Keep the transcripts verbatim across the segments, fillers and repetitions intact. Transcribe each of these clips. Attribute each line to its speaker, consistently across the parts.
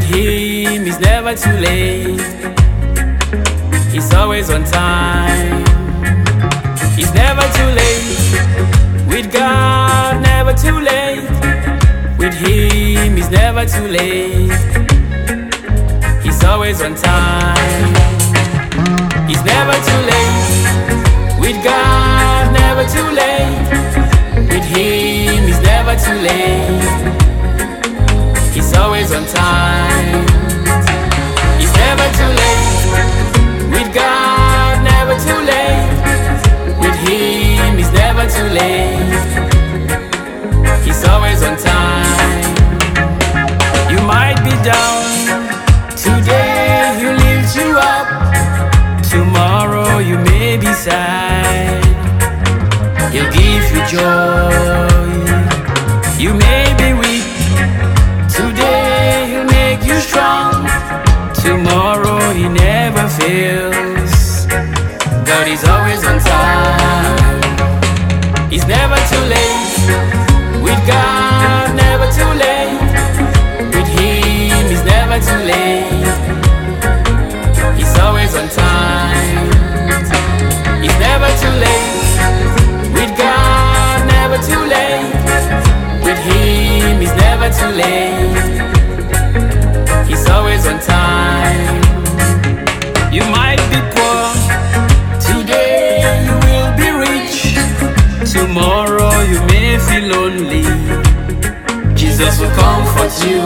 Speaker 1: Him it's never too late. He's always on time. It's never too late. With God, never too late. With Him it's never too late. He's always on time. It's never too late. With God, never too late. With Him it's never too late. He's always on time. It's never too late. With God, never too late. With Him it's never too late. He's always on time. You might be down today, He'll lift you up. Tomorrow you may be sad, He'll give you joy. You may be weak today, He'll make you strong. Tomorrow He never fails. God is always on time. It's never too late. With God, never too late. With Him it's never too late. He's always on time. It's never too late. With God, never too late. With Him it's never too late. He's always on time. You might be poor today, you will be rich. Tomorrow you may feel lonely. Jesus will comfort you.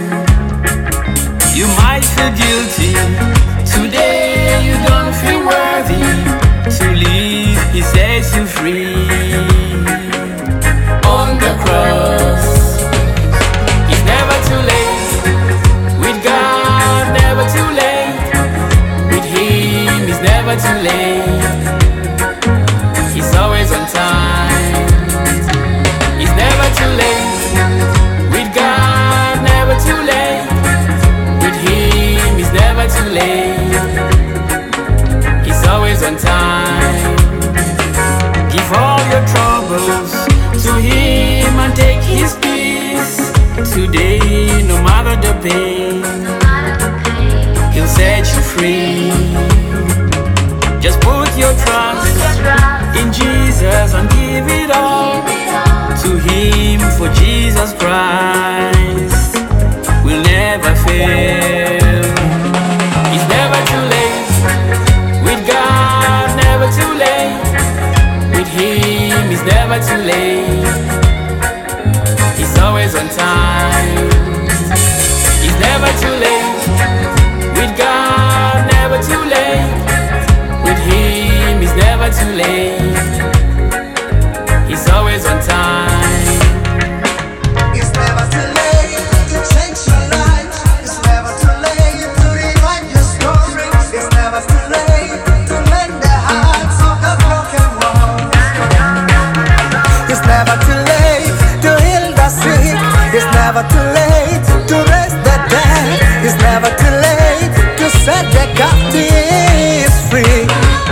Speaker 1: You might feel guilty today, you don't feel worthy to live. He sets you free on the cross. It's never too late. With God, never too late. With Him it's never too late. He's always on time. It's never too late. With God, never too late. With Him it's never too late. He's always on time. Give all your troubles to Him and take His peace. Today, no matter the pain, He'll set you free. Just put your trust in Jesus and give it all to Him, for Jesus Christ will never fail. It's never too late. With God, never too late. With Him it's never too late. He's always on time. It's never too late. With God, never too late. With Him it's never too late. He's always on time.
Speaker 2: It's never too late to change your life. It's never too late to rewrite your story. It's never too late to mend the hearts of the broken ones. It's never too late to heal the sick. It's never too late to raise the dead. It's never too late to set the captives free.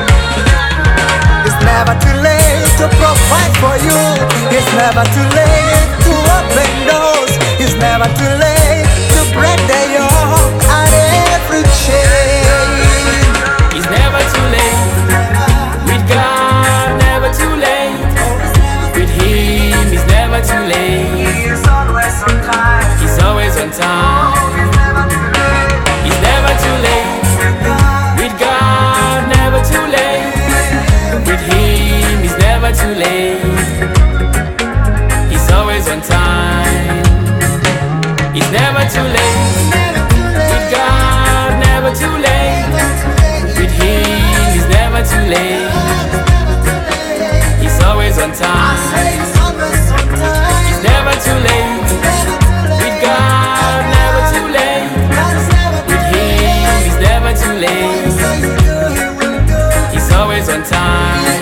Speaker 2: It's never too late to provide for you. It's never too late to open doors. It's never too late to break the yoke and every chain.
Speaker 1: It's never too late. With God, never too late. With Him it's never too late.
Speaker 2: He's always on time.
Speaker 1: He's always on time. It's never too late. With God, never too late. With Him it's never too late. He's always on time. It's never too late. With God, never too late. With Him it's never too late. He's always on time. It's never too late. With God, never too late. With Him it's never too late. He's always on time.